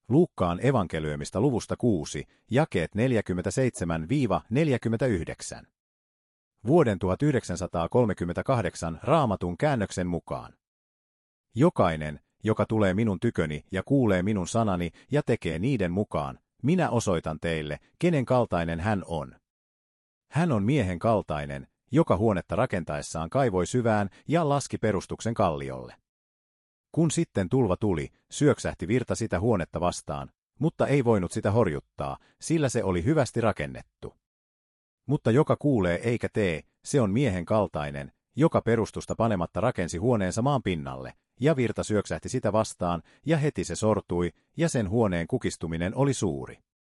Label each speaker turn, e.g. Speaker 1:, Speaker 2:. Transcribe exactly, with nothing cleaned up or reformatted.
Speaker 1: Luukkaan evankeliumista luvusta kuusi, jakeet neljäkymmentäseitsemän neljäkymmentäyhdeksän. Vuoden tuhatyhdeksänsataakolmekymmentäkahdeksan Raamatun käännöksen mukaan. Jokainen, joka tulee minun tyköni ja kuulee minun sanani ja tekee niiden mukaan, minä osoitan teille, kenen kaltainen hän on. Hän on miehen kaltainen, joka huonetta rakentaessaan kaivoi syvään ja laski perustuksen kalliolle. Kun sitten tulva tuli, syöksähti virta sitä huonetta vastaan, mutta ei voinut sitä horjuttaa, sillä se oli hyvästi rakennettu. Mutta joka kuulee eikä tee, se on miehen kaltainen, joka perustusta panematta rakensi huoneensa maan pinnalle, ja virta syöksähti sitä vastaan, ja heti se sortui, ja sen huoneen kukistuminen oli suuri.